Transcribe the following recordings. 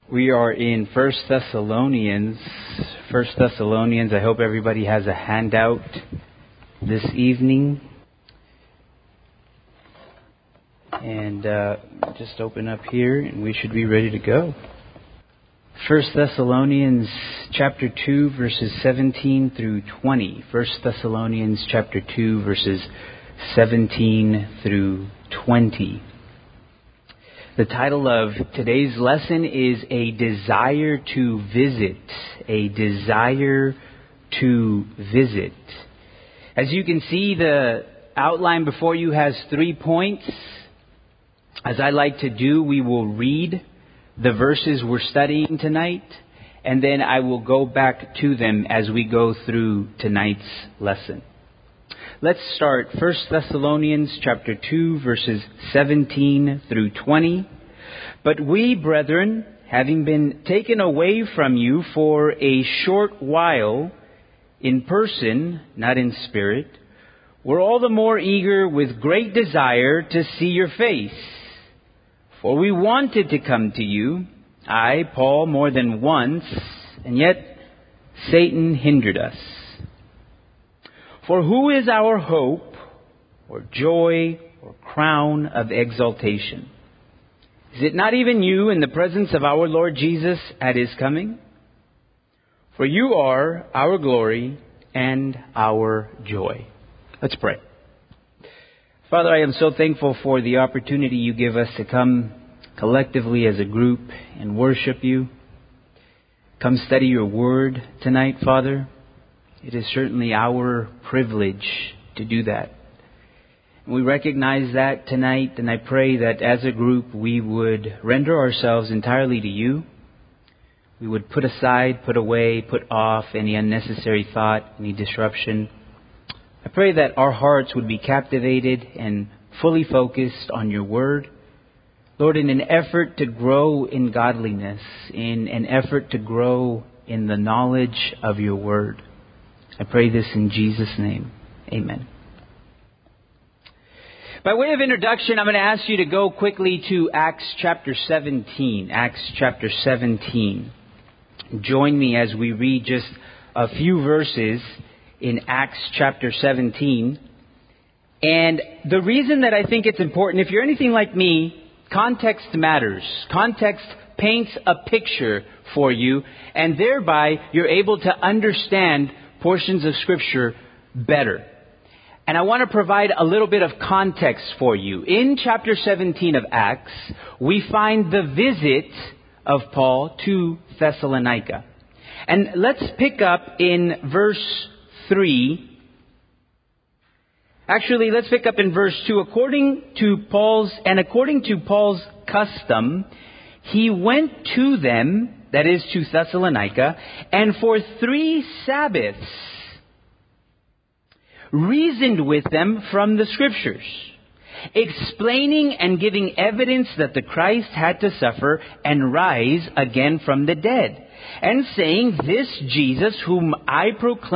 We are in First Thessalonians. I hope everybody has a handout this evening. And just open up here and we should be ready to go. First Thessalonians chapter 2 verses 17 through 20. First Thessalonians chapter 2 verses 17 through 20. The title of today's lesson is A Desire to Visit. A Desire to Visit. As you can see, the outline before you has 3 points. As I like to do, we will read the verses we're studying tonight, and then I will go back to them as we go through tonight's lesson. Let's start 1 Thessalonians chapter 2 verses 17 through 20. But we, brethren, having been taken away from you for a short while, in person, not in spirit, were all the more eager with great desire to see your face. For we wanted to come to you, I, Paul, more than once, and yet Satan hindered us. For who is our hope, or joy, or crown of exaltation? Is it not even you in the presence of our Lord Jesus at His coming? For you are our glory and our joy. Let's pray. Father, I am so thankful for the opportunity you give us to come collectively as a group and worship you. Come study your word tonight, Father. It is certainly our privilege to do that. We recognize that tonight, and I pray that as a group we would render ourselves entirely to you. We would put aside, put away, put off any unnecessary thought, any disruption. I pray that our hearts would be captivated and fully focused on your word. Lord, in an effort to grow in godliness, in an effort to grow in the knowledge of your word. I pray this in Jesus' name. Amen. By way of introduction, I'm going to ask you to go quickly to Acts chapter 17. Acts chapter 17. Join me as we read just a few verses in Acts chapter 17. And the reason that I think it's important, if you're anything like me, context matters. Context paints a picture for you, and thereby you're able to understand portions of Scripture better. And I want to provide a little bit of context for you. In chapter 17 of Acts, we find the visit of Paul to Thessalonica. And let's pick up in verse 3. Actually, let's pick up in verse 2. According to Paul's custom, he went to them, that is to Thessalonica, and for 3 Sabbaths reasoned with them from the Scriptures, explaining and giving evidence that the Christ had to suffer and rise again from the dead, and saying, this Jesus whom I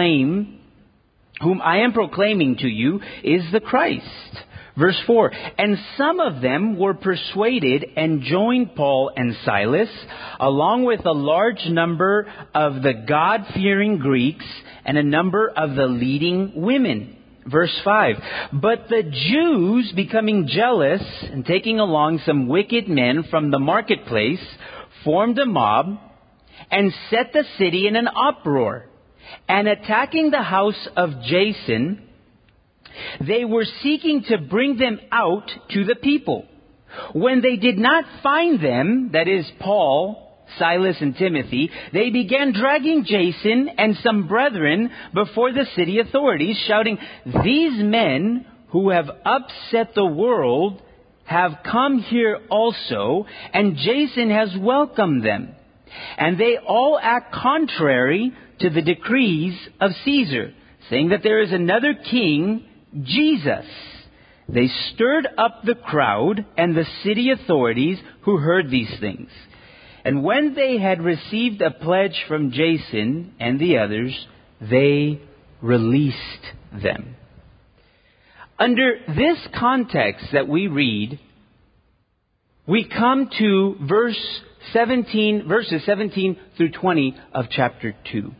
am proclaiming to you is the Christ. Verse 4, and some of them were persuaded and joined Paul and Silas, along with a large number of the God-fearing Greeks and a number of the leading women. Verse 5, but the Jews, becoming jealous and taking along some wicked men from the marketplace, formed a mob and set the city in an uproar. And attacking the house of Jason, they were seeking to bring them out to the people. When they did not find them, that is Paul, Silas, and Timothy, they began dragging Jason and some brethren before the city authorities, shouting, these men who have upset the world have come here also, and Jason has welcomed them. And they all act contrary to the decrees of Caesar, saying that there is another king, Jesus. They stirred up the crowd and the city authorities who heard these things. And when they had received a pledge from Jason and the others, they released them. Under this context that we read, we come to verse verses 17 through 20 of chapter 2.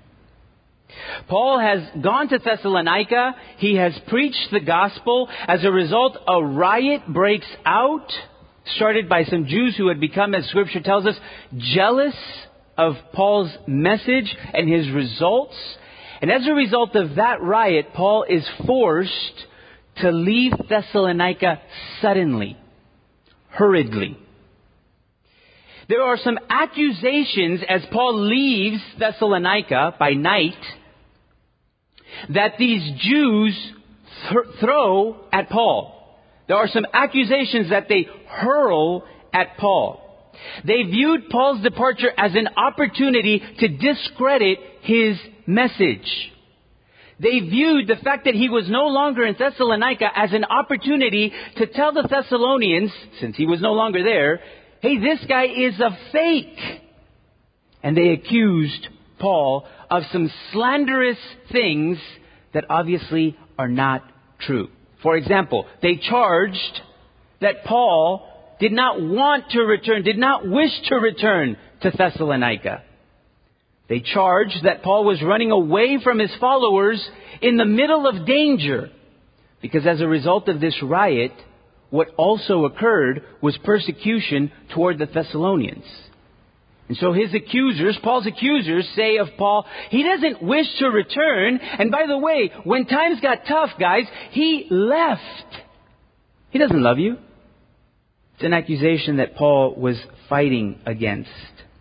Paul has gone to Thessalonica. He has preached the gospel. As a result, a riot breaks out, started by some Jews who had become, as Scripture tells us, jealous of Paul's message and his results. And as a result of that riot, Paul is forced to leave Thessalonica suddenly, hurriedly. There are some accusations as Paul leaves Thessalonica by night that these Jews throw at Paul. There are some accusations that they hurl at Paul. They viewed Paul's departure as an opportunity to discredit his message. They viewed the fact that he was no longer in Thessalonica as an opportunity to tell the Thessalonians, since he was no longer there, hey, this guy is a fake. And they accused Paul of some slanderous things that obviously are not true. For example, they charged that Paul did not want to return, did not wish to return to Thessalonica. They charged that Paul was running away from his followers in the middle of danger, because as a result of this riot, what also occurred was persecution toward the Thessalonians. And so his accusers, Paul's accusers, say of Paul, he doesn't wish to return. And by the way, when times got tough, guys, he left. He doesn't love you. It's an accusation that Paul was fighting against.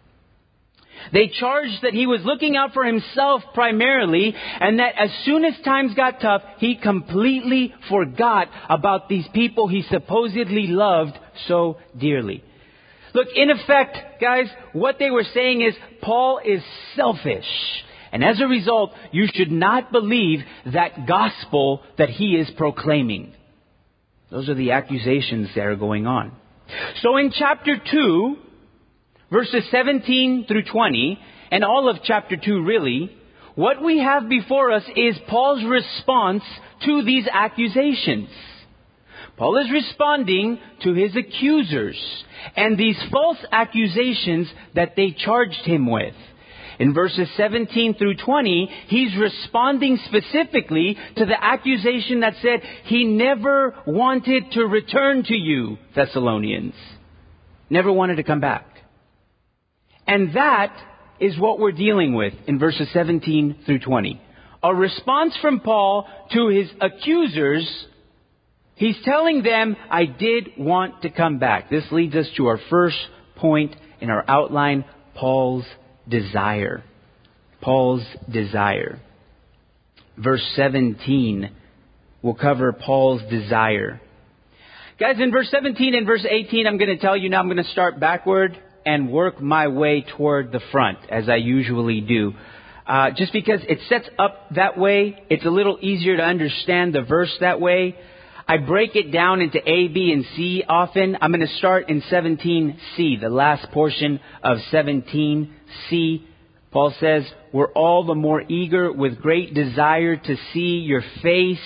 They charged that he was looking out for himself primarily, and that as soon as times got tough, he completely forgot about these people he supposedly loved so dearly. Look, in effect, guys, what they were saying is Paul is selfish. And as a result, you should not believe that gospel that he is proclaiming. Those are the accusations that are going on. So in chapter 2, verses 17 through 20, and all of chapter 2 really, what we have before us is Paul's response to these accusations. Paul is responding to his accusers and these false accusations that they charged him with. In verses 17 through 20, he's responding specifically to the accusation that said he never wanted to return to you, Thessalonians. Never wanted to come back. And that is what we're dealing with in verses 17 through 20. A response from Paul to his accusers. He's telling them, I did want to come back. This leads us to our first point in our outline, Paul's desire. Paul's desire. Verse 17 will cover Paul's desire. Guys, in verse 17 and verse 18, I'm going to tell you now, I'm going to start backward and work my way toward the front, as I usually do. Just because it sets up that way, it's a little easier to understand the verse that way. I break it down into A, B, and C often. I'm going to start in 17C, the last portion of 17C. Paul says, we're all the more eager with great desire to see your face.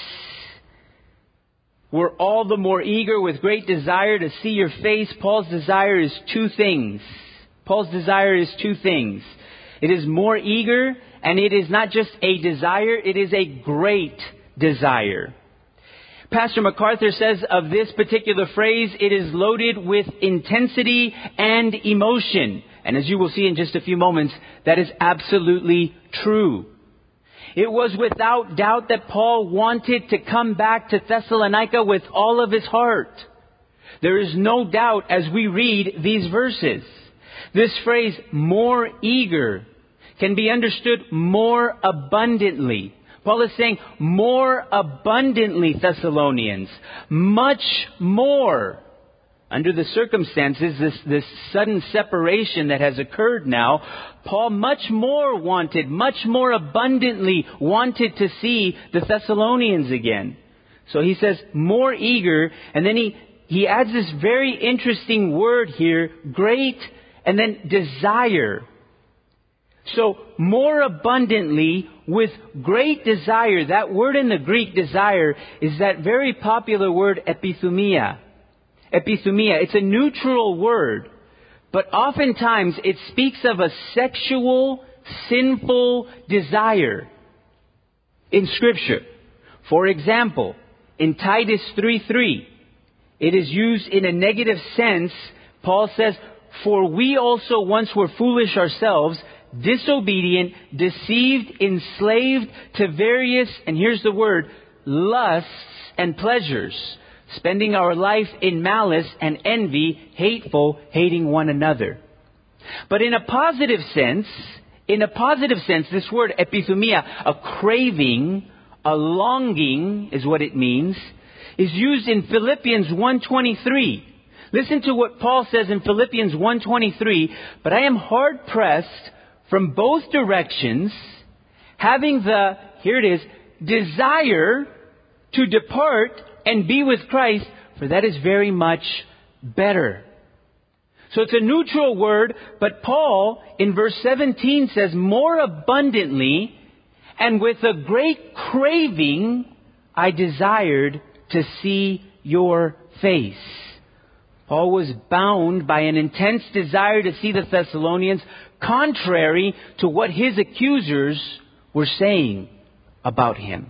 We're all the more eager with great desire to see your face. Paul's desire is two things. Paul's desire is two things. It is more eager, and it is not just a desire, it is a great desire. Pastor MacArthur says of this particular phrase, it is loaded with intensity and emotion. And as you will see in just a few moments, that is absolutely true. It was without doubt that Paul wanted to come back to Thessalonica with all of his heart. There is no doubt as we read these verses. This phrase, more eager, can be understood more abundantly. Paul is saying, more abundantly, Thessalonians. Much more. Under the circumstances, this sudden separation that has occurred now, Paul much more abundantly wanted to see the Thessalonians again. So he says, more eager, and then he adds this very interesting word here, great, and then desire. So, more abundantly, with great desire. That word in the Greek, desire, is that very popular word, epithumia. Epithumia. It's a neutral word. but oftentimes it speaks of a sexual, sinful desire in Scripture. For example, in Titus 3:3, it is used in a negative sense. Paul says, "For we also once were foolish ourselves, disobedient, deceived, enslaved to various," and here's the word, "lusts and pleasures, spending our life in malice and envy, hateful, hating one another." But in a positive sense, this word epithumia, a craving, a longing is what it means, is used in Philippians 1:23. Listen to what Paul says in Philippians 1:23, "But I am hard pressed from both directions, having the," here it is, "desire to depart and be with Christ, for that is very much better." So it's a neutral word, but Paul in verse 17 says, "More abundantly and with a great craving, I desired to see your face." Paul was bound by an intense desire to see the Thessalonians, contrary to what his accusers were saying about him.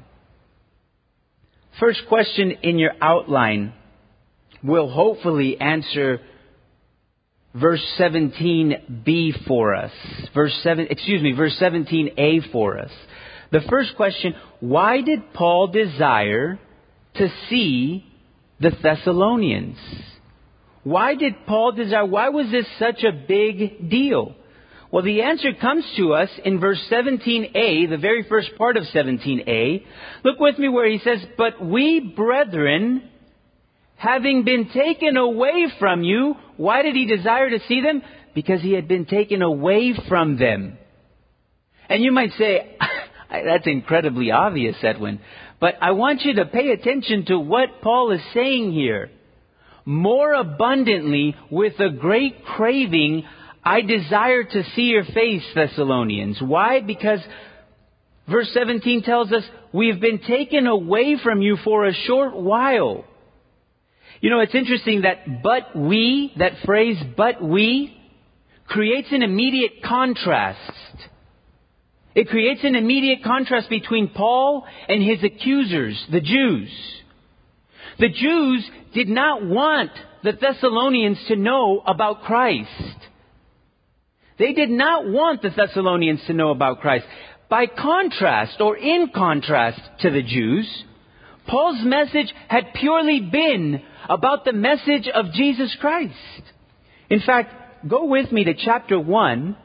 First question in your outline will hopefully answer verse 17b for us. Verse 17a for us. The first question, why did Paul desire to see the Thessalonians? Why was this such a big deal? Well, the answer comes to us in verse 17a, the very first part of 17a. Look with me where he says, "But we, brethren, having been taken away from you," why did he desire to see them? Because he had been taken away from them. And you might say, that's incredibly obvious, Edwin. But I want you to pay attention to what Paul is saying here. "More abundantly, with a great craving, I desire to see your face, Thessalonians." Why? Because verse 17 tells us, "We've been taken away from you for a short while." You know, it's interesting that "but we," that phrase, "but we," creates an immediate contrast. It creates an immediate contrast between Paul and his accusers, the Jews. The Jews did not want the Thessalonians to know about Christ. They did not want the Thessalonians to know about Christ. By contrast, or in contrast to the Jews, Paul's message had purely been about the message of Jesus Christ. In fact, go with me to chapter 1,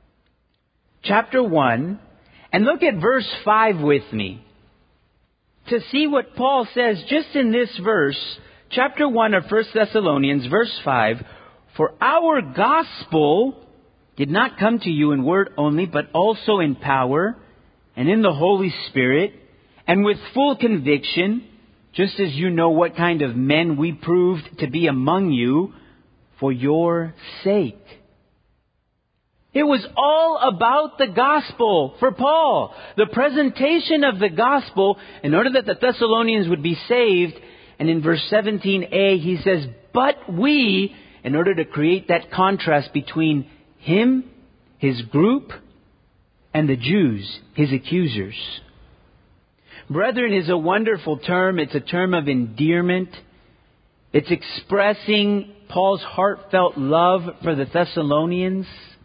and look at verse 5 with me, to see what Paul says just in this verse, chapter 1 of 1 Thessalonians, verse 5, "For our gospel did not come to you in word only, but also in power and in the Holy Spirit and with full conviction, just as you know what kind of men we proved to be among you for your sake." It was all about the gospel for Paul. The presentation of the gospel in order that the Thessalonians would be saved. And in verse 17a, he says, "But we," in order to create that contrast between him, his group, and the Jews, his accusers. Brethren is a wonderful term. It's a term of endearment. It's expressing Paul's heartfelt love for the Thessalonians.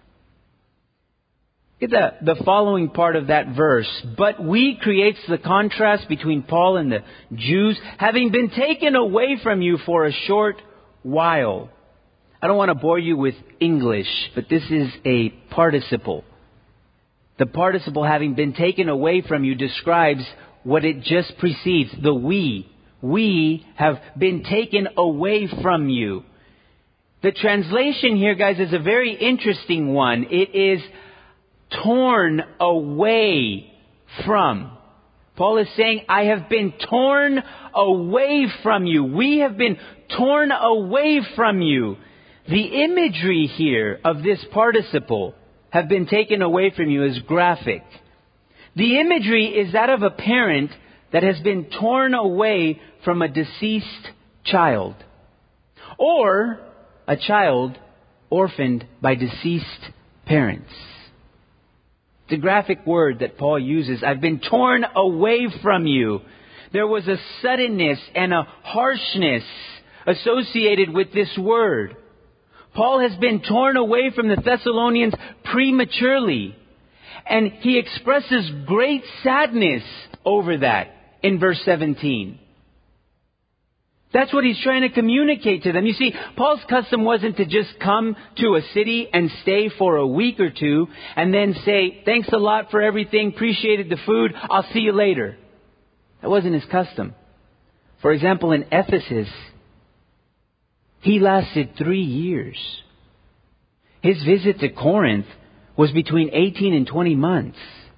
Look at the following part of that verse. "But we" creates the contrast between Paul and the Jews, "having been taken away from you for a short while." I don't want to bore you with English, but this is a participle. The participle "having been taken away from you" describes what it just precedes, the we. We have been taken away from you. The translation here, guys, is a very interesting one. It is torn away from. Paul is saying, "I have been torn away from you." We have been torn away from you. The imagery here of this participle, "have been taken away from you," is graphic. The imagery is that of a parent that has been torn away from a deceased child. Or a child orphaned by deceased parents. The graphic word that Paul uses, I've been torn away from you. There was a suddenness and a harshness associated with this word. Paul has been torn away from the Thessalonians prematurely. And he expresses great sadness over that in verse 17. That's what he's trying to communicate to them. You see, Paul's custom wasn't to just come to a city and stay for a week or two and then say, thanks a lot for everything, appreciated the food, I'll see you later. That wasn't his custom. For example, in Ephesus, he lasted 3 years. His visit to Corinth was between 18 and 20 months.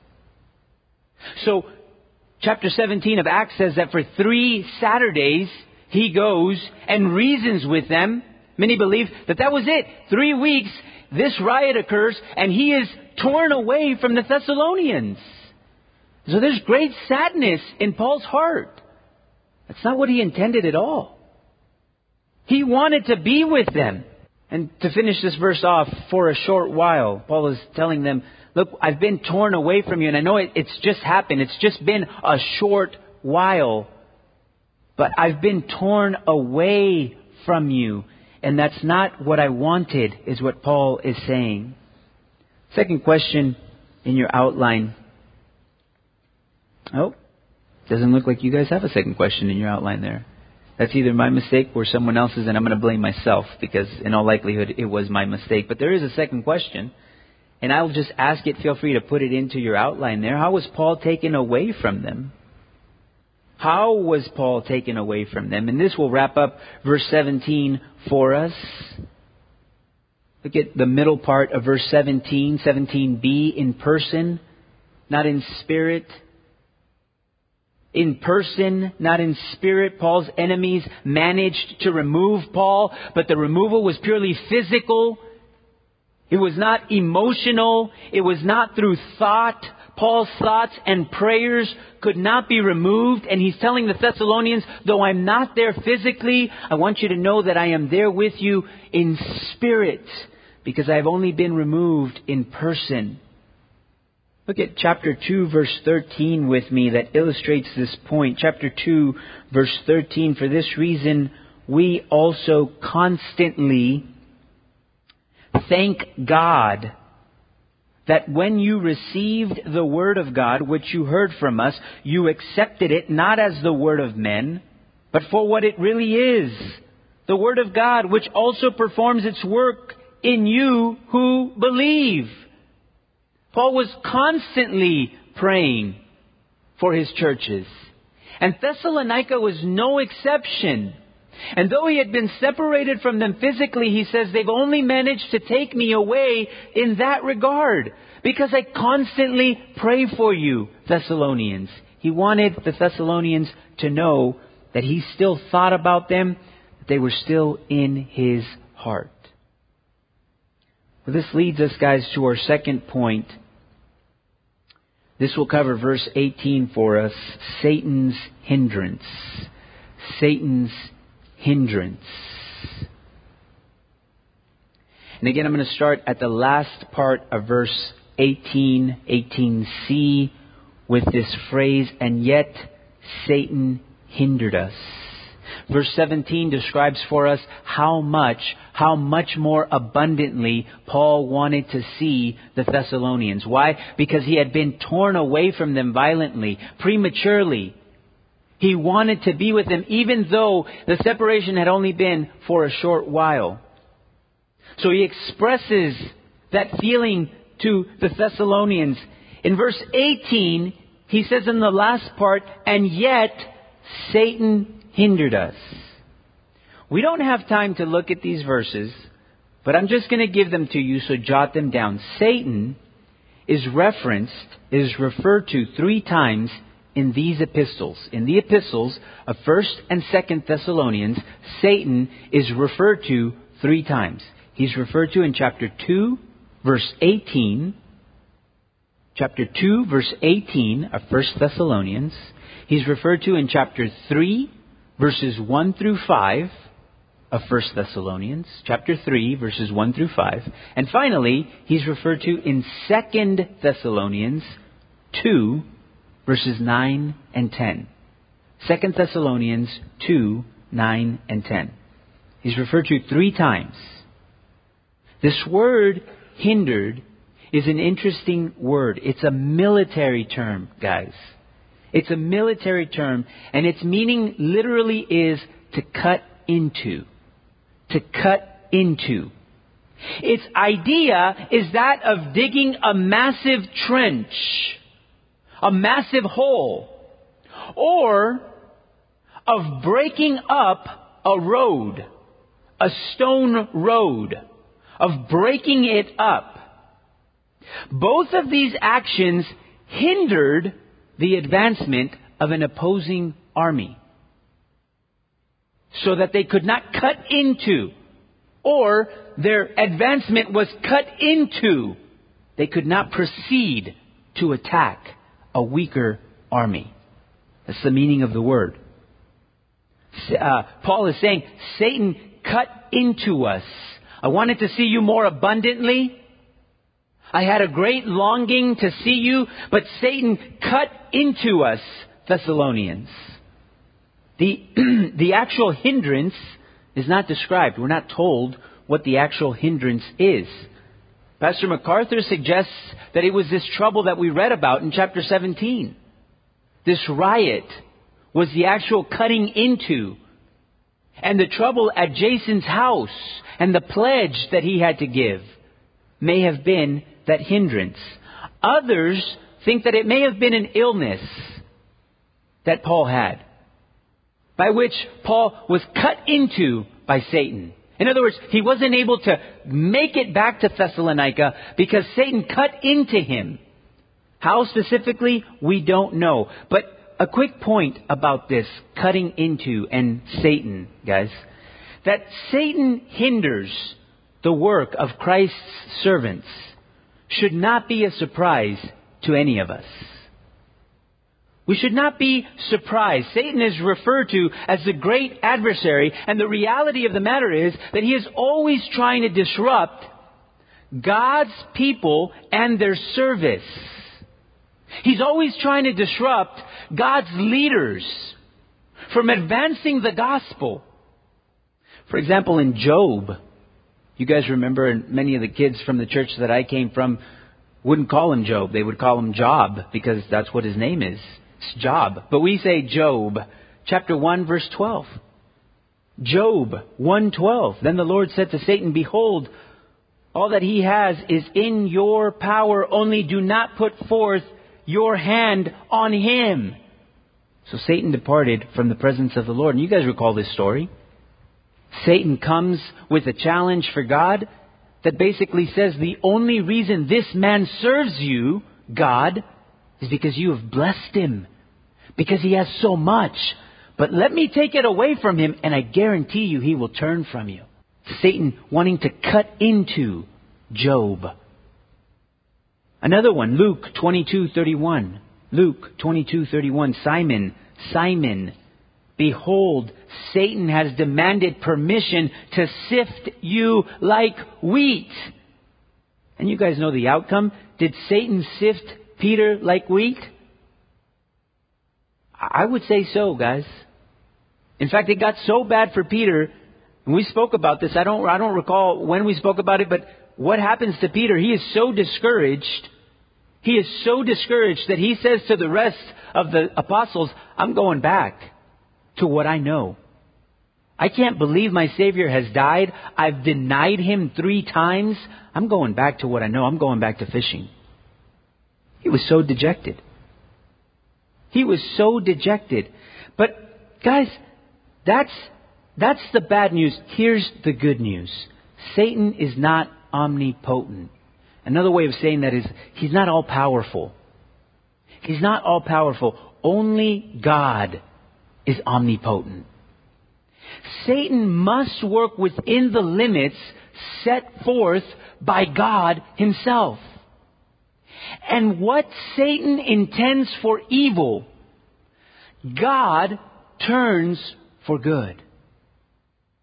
So, chapter 17 of Acts says that for 3 Saturdays, he goes and reasons with them. Many believe that that was it. 3 weeks, this riot occurs, and he is torn away from the Thessalonians. So there's great sadness in Paul's heart. That's not what he intended at all. He wanted to be with them. And to finish this verse off, for a short while, Paul is telling them, look, I've been torn away from you, and I know it's just happened. It's just been a short while. But I've been torn away from you. And that's not what I wanted, is what Paul is saying. Second question in your outline. Oh, doesn't look like you guys have a second question in your outline there. That's either my mistake or someone else's, and I'm going to blame myself because in all likelihood it was my mistake. But there is a second question, and I'll just ask it. Feel free to put it into your outline there. How was Paul taken away from them? How was Paul taken away from them? And this will wrap up verse 17 for us. Look at the middle part of verse 17, 17b, in person, not in spirit. In person, not in spirit. Paul's enemies managed to remove Paul, but the removal was purely physical. It was not emotional. It was not through thought. Paul's thoughts and prayers could not be removed. And he's telling the Thessalonians, though I'm not there physically, I want you to know that I am there with you in spirit, because I've only been removed in person. Look at chapter 2, verse 13 with me that illustrates this point. Chapter 2, verse 13, for this reason we also constantly thank God that when you received the word of God, which you heard from us, you accepted it not as the word of men, but for what it really is, the word of God, which also performs its work in you who believe. Paul was constantly praying for his churches. And Thessalonica was no exception. And though he had been separated from them physically, he says they've only managed to take me away in that regard, because I constantly pray for you, Thessalonians. He wanted the Thessalonians to know that he still thought about them, that they were still in his heart. Well, this leads us, guys, to our second point. This will cover verse 18 for us, Satan's hindrance. Satan's hindrance. And again, I'm going to start at the last part of verse 18, 18c, with this phrase, and yet Satan hindered us. Verse 17 describes for us how much more abundantly Paul wanted to see the Thessalonians. Why? Because he had been torn away from them violently, prematurely. He wanted to be with them even though the separation had only been for a short while. So he expresses that feeling to the Thessalonians. In verse 18, he says in the last part, and yet Satan hindered us. We don't have time to look at these verses, but I'm just going to give them to you, so jot them down. Satan is referred to 3 times in these epistles. In the epistles of 1st and 2nd Thessalonians, Satan is referred to 3 times. He's referred to in chapter 2, verse 18. Chapter 2, verse 18 of 1st Thessalonians. He's referred to in chapter 3, verses 1 through 5. of 1 Thessalonians, chapter 3, verses 1 through 5. And finally, he's referred to in 2 Thessalonians 2, verses 9 and 10. 2 Thessalonians 2, 9 and 10. He's referred to 3 times. This word, hindered, is an interesting word. It's a military term, guys. It's a military term, and its meaning literally is to cut into. To cut into. Its idea is that of digging a massive trench, a massive hole, or of breaking up a road, a stone road, of breaking it up. Both of these actions hindered the advancement of an opposing army, so that they could not cut into, or their advancement was cut into. They could not proceed to attack a weaker army. That's the meaning of the word. Paul is saying, Satan cut into us. I wanted to see you more abundantly. I had a great longing to see you, but Satan cut into us, Thessalonians. The actual hindrance is not described. We're not told what the actual hindrance is. Pastor MacArthur suggests that it was this trouble that we read about in chapter 17. This riot was the actual cutting into. And the trouble at Jason's house and the pledge that he had to give may have been that hindrance. Others think that it may have been an illness that Paul had, by which Paul was cut into by Satan. In other words, he wasn't able to make it back to Thessalonica because Satan cut into him. How specifically, we don't know. But a quick point about this cutting into and Satan, guys. That Satan hinders the work of Christ's servants should not be a surprise to any of us. We should not be surprised. Satan is referred to as the great adversary, and the reality of the matter is that he is always trying to disrupt God's people and their service. He's always trying to disrupt God's leaders from advancing the gospel. For example, in Job, you guys remember, and many of the kids from the church that I came from wouldn't call him Job. They would call him Job, because that's what his name is. It's Job. But we say Job, chapter 1, verse 12. Job 1:12. Then the Lord said to Satan, "Behold, all that he has is in your power. Only do not put forth your hand on him." So Satan departed from the presence of the Lord. And you guys recall this story. Satan comes with a challenge for God that basically says the only reason this man serves you, God, is because you have blessed him. Because he has so much. But let me take it away from him, and I guarantee you he will turn from you. Satan wanting to cut into Job. Another one, Luke 22:31. Luke 22:31. Simon, Simon, behold, Satan has demanded permission to sift you like wheat. And you guys know the outcome. Did Satan sift Peter like wheat? I would say so, guys. In fact, it got so bad for Peter, and we spoke about this. I don't recall when we spoke about it, but what happens to Peter? He is so discouraged. He is so discouraged that he says to the rest of the apostles, "I'm going back to what I know. I can't believe my Savior has died. I've denied him 3 times. I'm going back to what I know. I'm going back to fishing." He was so dejected. He was so dejected. But guys, that's the bad news. Here's the good news. Satan is not omnipotent. Another way of saying that is he's not all powerful. He's not all powerful. Only God is omnipotent. Satan must work within the limits set forth by God himself. And what Satan intends for evil, God turns for good.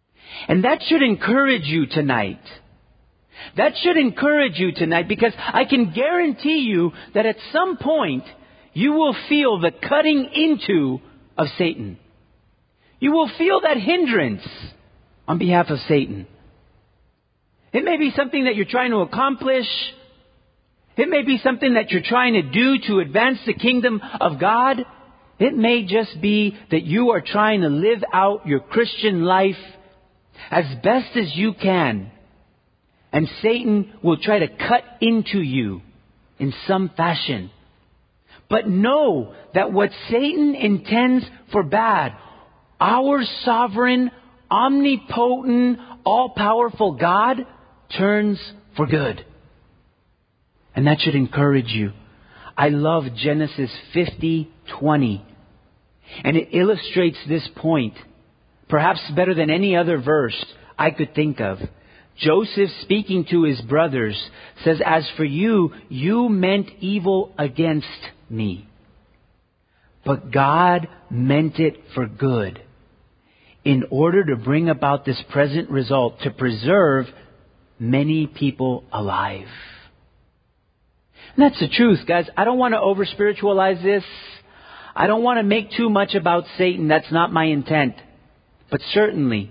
And that should encourage you tonight. That should encourage you tonight, because I can guarantee you that at some point you will feel the cutting into of Satan. You will feel that hindrance on behalf of Satan. It may be something that you're trying to accomplish. It may be something that you're trying to do to advance the kingdom of God. It may just be that you are trying to live out your Christian life as best as you can. And Satan will try to cut into you in some fashion. But know that what Satan intends for bad, our sovereign, omnipotent, all-powerful God turns for good. And that should encourage you. I love Genesis 50:20. And it illustrates this point, perhaps better than any other verse I could think of. Joseph, speaking to his brothers, says, "As for you, you meant evil against me. But God meant it for good, in order to bring about this present result, to preserve many people alive." And that's the truth, guys. I don't want to over-spiritualize this. I don't want to make too much about Satan. That's not my intent. But certainly,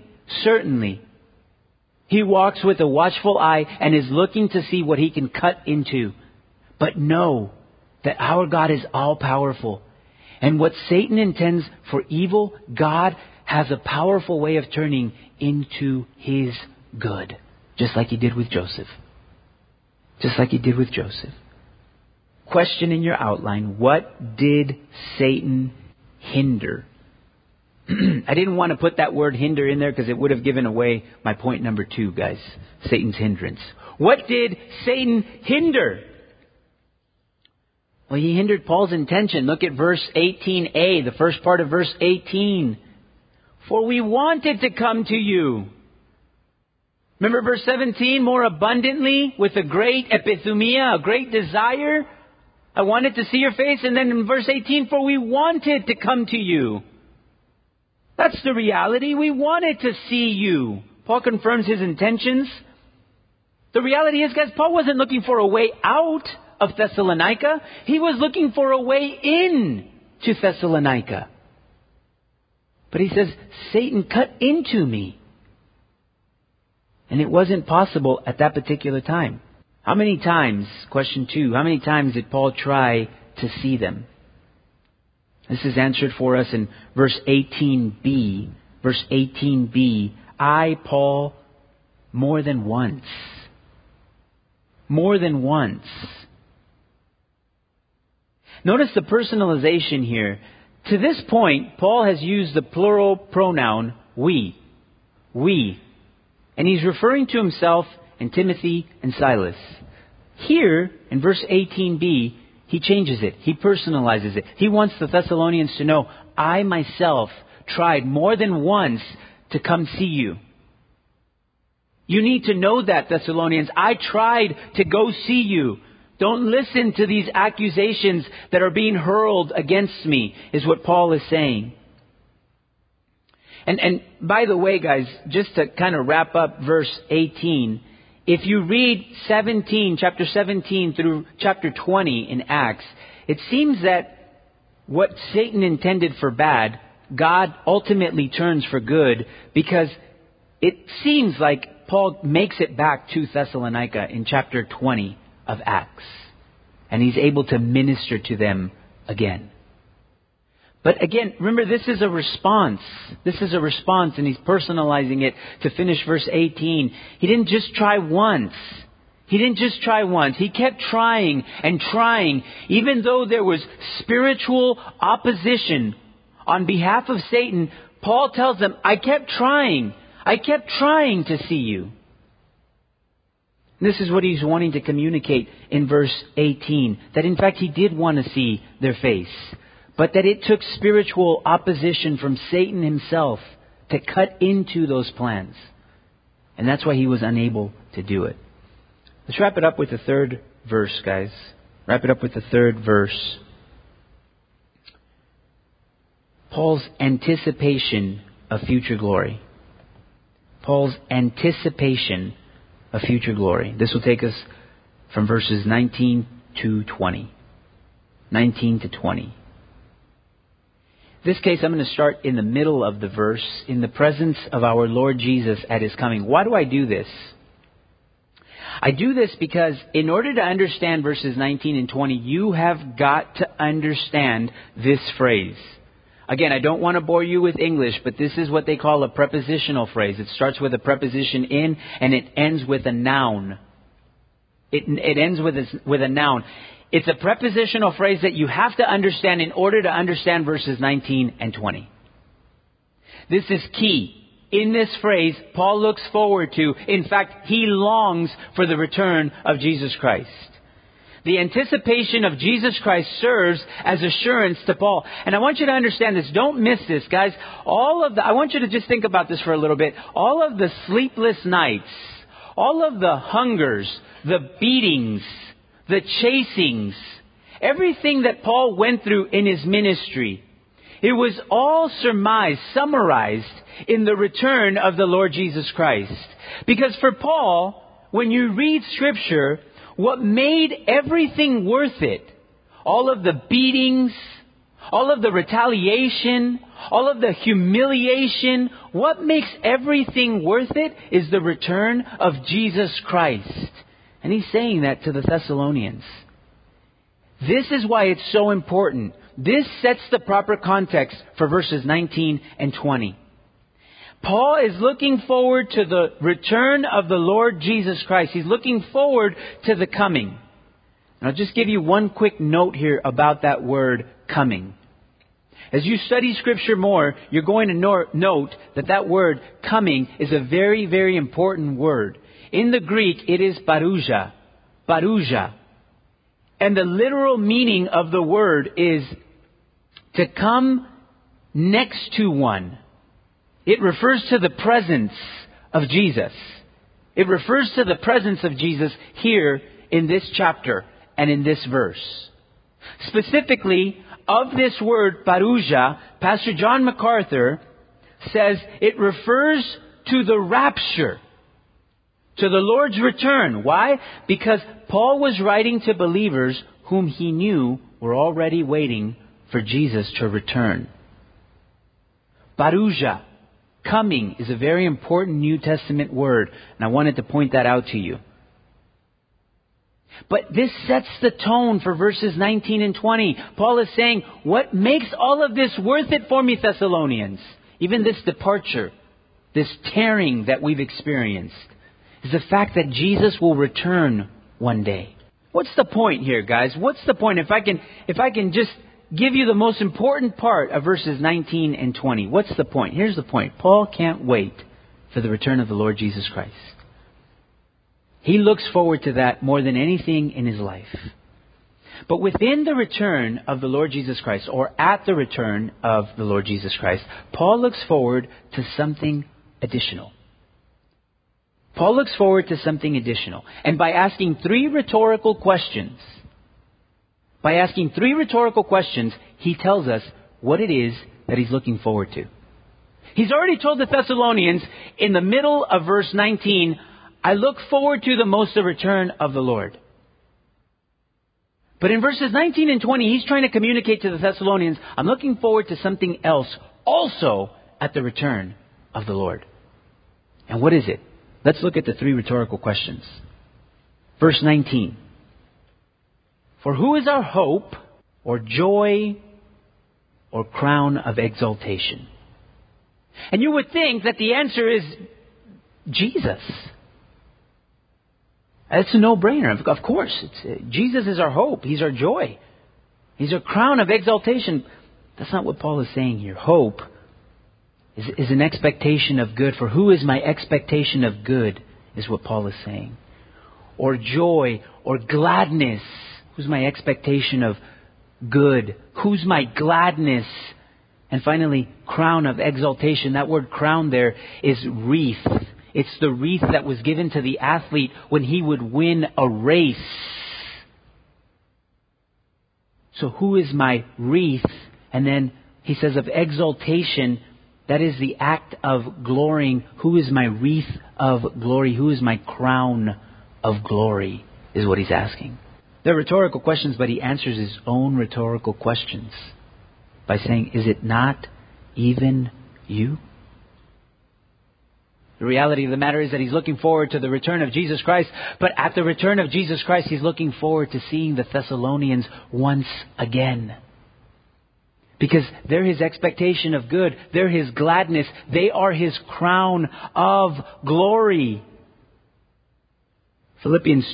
he walks with a watchful eye and is looking to see what he can cut into. But know that our God is all-powerful. And what Satan intends for evil, God has a powerful way of turning into His good. Just like He did with Joseph. Just like He did with Joseph. Question in your outline: what did Satan hinder? I didn't want to put that word hinder in there because it would have given away my point number 2, guys. Satan's hindrance. What did Satan hinder? Well, he hindered Paul's intention. Look at verse 18a, the first part of verse 18. "For we wanted to come to you." Remember verse 17? "More abundantly, with a great epithumia," a great desire. I wanted to see your face. And then in verse 18, "For we wanted to come to you." That's the reality. We wanted to see you. Paul confirms his intentions. The reality is, guys, Paul wasn't looking for a way out of Thessalonica. He was looking for a way in to Thessalonica. But he says, Satan cut into me. And it wasn't possible at that particular time. How many times, question 2, how many times did Paul try to see them? This is answered for us in verse 18b. Verse 18b, "I, Paul, more than once." More than once. Notice the personalization here. To this point, Paul has used the plural pronoun we. We. And he's referring to himself and Timothy and Silas. Here, in verse 18b, he changes it. He personalizes it. He wants the Thessalonians to know, I myself tried more than once to come see you. You need to know that, Thessalonians. I tried to go see you. Don't listen to these accusations that are being hurled against me, is what Paul is saying. And by the way, guys, just to kind of wrap up verse 18, if you read chapter 17 through chapter 20 in Acts, it seems that what Satan intended for bad, God ultimately turns for good, because it seems like Paul makes it back to Thessalonica in chapter 20 of Acts. And he's able to minister to them again. But again, remember, this is a response. This is a response, and he's personalizing it to finish verse 18. He didn't just try once. He didn't just try once. He kept trying and trying, even though there was spiritual opposition on behalf of Satan. Paul tells them, I kept trying. I kept trying to see you. This is what he's wanting to communicate in verse 18. That in fact he did want to see their face. But that it took spiritual opposition from Satan himself to cut into those plans. And that's why he was unable to do it. Let's wrap it up with the third verse, guys. Wrap it up with the third verse. Paul's anticipation of future glory. Paul's anticipation of future glory. This will take us from verses 19 to 20. 19 to 20. This case, I'm going to start in the middle of the verse, in the presence of our Lord Jesus at His coming. Why do I do this? I do this because in order to understand verses 19 and 20, you have got to understand this phrase. Again, I don't want to bore you with English, but this is what they call a prepositional phrase. It starts with a preposition in and it ends with a noun. It ends with a noun. It's a prepositional phrase that you have to understand in order to understand verses 19 and 20. This is key. In this phrase, Paul looks forward to, in fact, he longs for the return of Jesus Christ. The anticipation of Jesus Christ serves as assurance to Paul. And I want you to understand this. Don't miss this, guys. I want you to just think about this for a little bit. All of the sleepless nights, all of the hungers, the beatings, the chasings, everything that Paul went through in his ministry, it was all summarized in the return of the Lord Jesus Christ. Because for Paul, when you read Scripture, what made everything worth it, all of the beatings, all of the retaliation, all of the humiliation, what makes everything worth it is the return of Jesus Christ. And he's saying that to the Thessalonians. This is why it's so important. This sets the proper context for verses 19 and 20. Paul is looking forward to the return of the Lord Jesus Christ. He's looking forward to the coming. And I'll just give you one quick note here about that word coming. As you study Scripture more, you're going to note that word coming is a very, very important word. In the Greek, it is parousia. Parousia. And the literal meaning of the word is to come next to one. It refers to the presence of Jesus. It refers to the presence of Jesus here in this chapter and in this verse. Specifically, of this word parousia, Pastor John MacArthur says it refers to the rapture, to the Lord's return. Why? Because Paul was writing to believers whom he knew were already waiting for Jesus to return. Parousia, coming, is a very important New Testament word, and I wanted to point that out to you. But this sets the tone for verses 19 and 20. Paul is saying, what makes all of this worth it for me, Thessalonians? Even this departure, this tearing that we've experienced, is the fact that Jesus will return one day. What's the point here, guys? What's the point? If I can just give you the most important part of verses 19 and 20. What's the point? Here's the point. Paul can't wait for the return of the Lord Jesus Christ. He looks forward to that more than anything in his life. But within the return of the Lord Jesus Christ, or at the return of the Lord Jesus Christ, Paul looks forward to something additional. Paul looks forward to something additional. And by asking three rhetorical questions, he tells us what it is that he's looking forward to. He's already told the Thessalonians in the middle of verse 19, I look forward to the most the return of the Lord. But in verses 19 and 20, he's trying to communicate to the Thessalonians, I'm looking forward to something else also at the return of the Lord. And what is it? Let's look at the three rhetorical questions. Verse 19. For who is our hope, or joy, or crown of exaltation? And you would think that the answer is Jesus. It's a no-brainer. Of course, Jesus is our hope. He's our joy. He's our crown of exaltation. That's not what Paul is saying here. Hope is an expectation of good. For who is my expectation of good, is what Paul is saying. Or joy, or gladness. Who's my expectation of good? Who's my gladness? And finally, crown of exaltation. That word crown there is wreath. It's the wreath that was given to the athlete when he would win a race. So who is my wreath? And then he says of exaltation, That is the act of glorying. Who is my wreath of glory? Who is my crown of glory? Is what he's asking. They're rhetorical questions, but he answers his own rhetorical questions by saying, is it not even you? The reality of the matter is that he's looking forward to the return of Jesus Christ. But at the return of Jesus Christ, he's looking forward to seeing the Thessalonians once again. Because they're his expectation of good. They're his gladness. They are his crown of glory. Philippians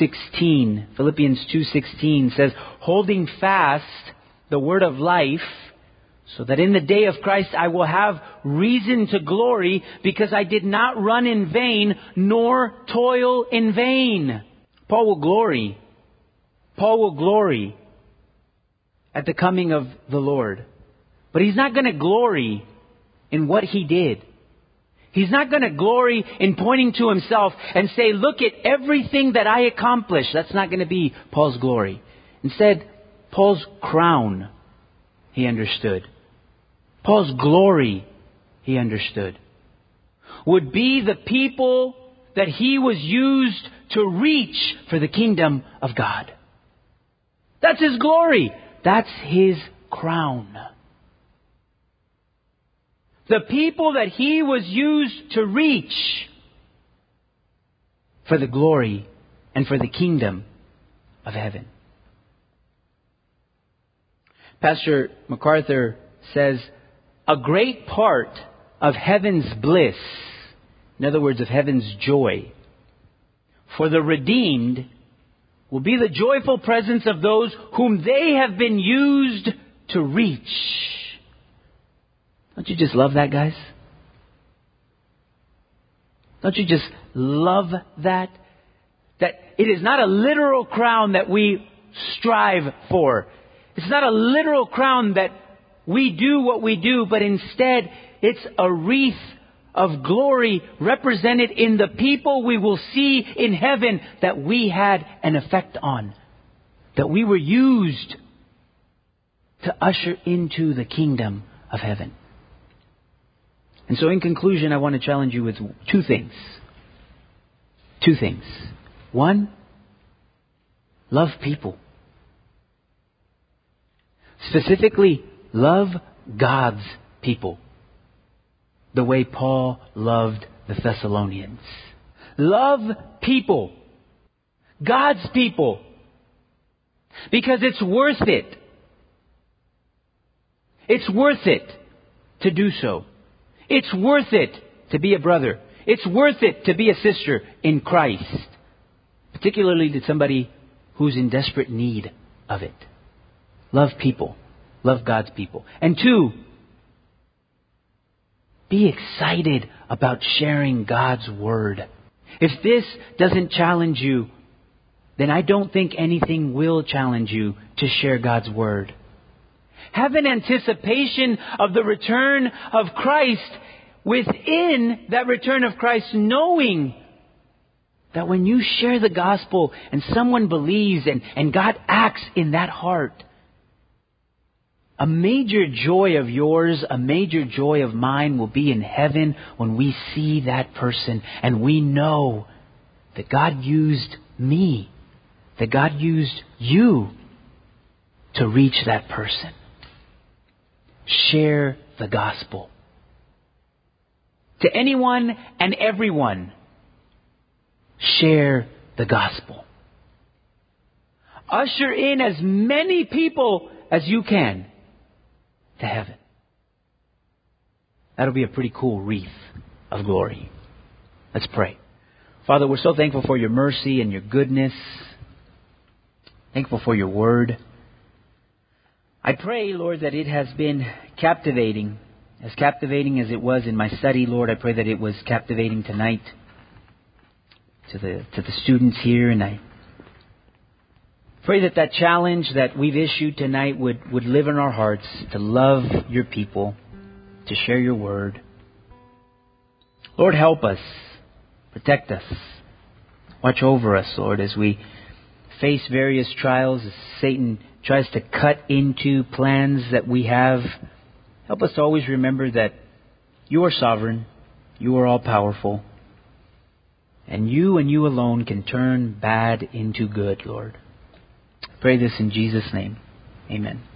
2:16 says, holding fast the word of life, so that in the day of Christ I will have reason to glory, because I did not run in vain, nor toil in vain. Paul will glory. Paul will glory at the coming of the Lord. But he's not going to glory in what he did. He's not going to glory in pointing to himself and say, look at everything that I accomplished. That's not going to be Paul's glory. Instead, Paul's crown, he understood. Paul's glory, he understood, would be the people that he was used to reach for the kingdom of God. That's his glory. That's his crown. The people that he was used to reach for the glory and for the kingdom of heaven. Pastor MacArthur says, a great part of heaven's bliss, in other words, of heaven's joy, for the redeemed will be the joyful presence of those whom they have been used to reach. Don't you just love that, guys? Don't you just love that? That it is not a literal crown that we strive for. It's not a literal crown that we do what we do, but instead it's a wreath of glory represented in the people we will see in heaven that we had an effect on. That we were used to usher into the kingdom of heaven. And so in conclusion, I want to challenge you with two things. Two things. One, love people. Specifically, love God's people. The way Paul loved the Thessalonians. Love people. God's people. Because it's worth it. It's worth it to do so. It's worth it to be a brother. It's worth it to be a sister in Christ. Particularly to somebody who's in desperate need of it. Love people. Love God's people. And two, be excited about sharing God's Word. If this doesn't challenge you, then I don't think anything will challenge you to share God's Word. Have an anticipation of the return of Christ within that return of Christ, knowing that when you share the gospel and someone believes and God acts in that heart, a major joy of yours, a major joy of mine will be in heaven when we see that person and we know that God used me, that God used you to reach that person. Share the gospel. To anyone and everyone, share the gospel. Usher in as many people as you can to heaven. That'll be a pretty cool wreath of glory. Let's pray. Father, we're so thankful for your mercy and your goodness. Thankful for your word. I pray, Lord, that it has been captivating. As captivating as it was in my study, Lord, I pray that it was captivating tonight to the students here. And I pray that that challenge that we've issued tonight would live in our hearts to love your people, to share your word. Lord, help us. Protect us. Watch over us, Lord, as we face various trials, as Satan tries to cut into plans that we have. Help us to always remember that You are sovereign. You are all-powerful. And you alone can turn bad into good, Lord. I pray this in Jesus' name. Amen.